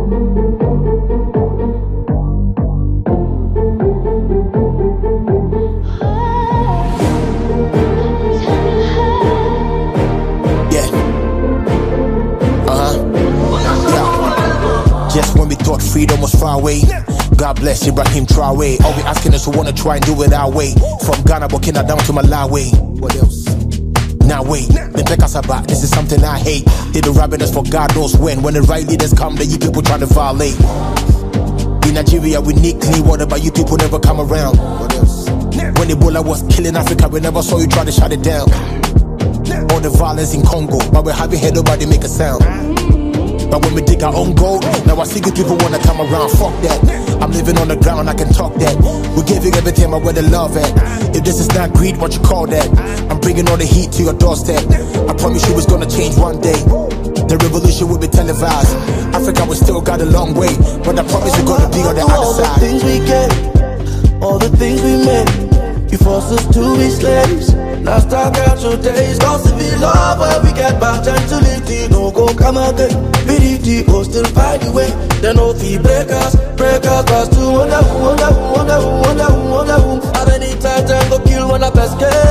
Just when we thought freedom was far away, God bless Ibrahim Traore. All we asking is we wanna try and do it our way. From Ghana, Burkina down to Malawi. What else? Now wait, this is something I hate. They the robbing us for God knows when. When the right leaders come, then you people try to violate. In Nigeria, we need clean water, but you people never come around. What else? When Ebola was killing Africa, we never saw you try to shut it down. All the violence in Congo, but we're happy here nobody make a sound. But when we dig our own gold, now I see good people wanna come around. Fuck that, I'm living on the ground, I can talk that. We're giving everything but where the love at. If this is not greed, what you call that? I'm bringing all the heat to your doorstep. I promise you it's gonna change one day. The revolution will be televised. Africa, we still got a long way, but I promise we're gonna be on the other side. All the things we get, all the things we make, you force us to be slaves. Now start out your days, cause if we love where we get back gentility, no go come again. BDT go still find the way. They no fee breakers, pass to wonder who. At any time, them go kill one of us.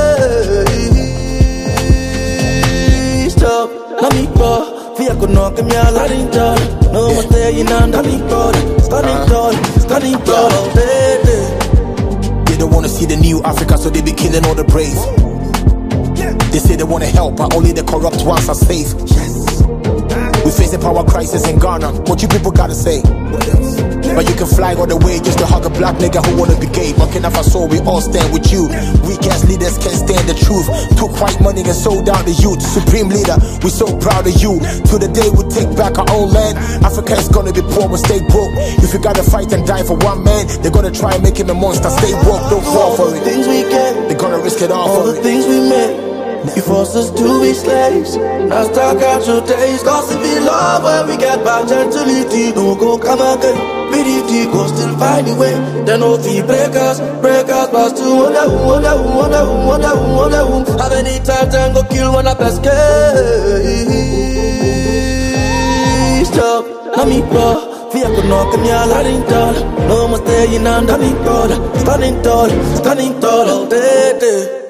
Stop, let me go. Fear could knock me a lot in door. No one staying under me, brother. Standing tall, baby. They don't wanna see the new Africa, so they be killing all the brave. They say they wanna help, but only the corrupt ones are safe. We face a power crisis in Ghana. What you people gotta say? But you can fly all the way just to hug a black nigga who wanna be gay. Burkina Faso, we all stand with you. Weak ass leaders can't stand the truth. Took white money and sold out the youth. Supreme leader, we so proud of you. To the day we take back our own land, Africa is gonna be poor, we stay broke. If you gotta fight and die for one man, they're gonna try and make him a monster. Stay woke, don't fall for it. Things we get, they're gonna risk it all for the things we make. You force us to be slaves. Now start out your days, cause if we love where we get back gentility, no go come again. BDT go still find the way. They no fee breakers, pass to wonder who. Have any time, then go kill one of us. Stop, let me go. Fear could knock me a lot in tall. No more staying under me, brother. Standing tall all day.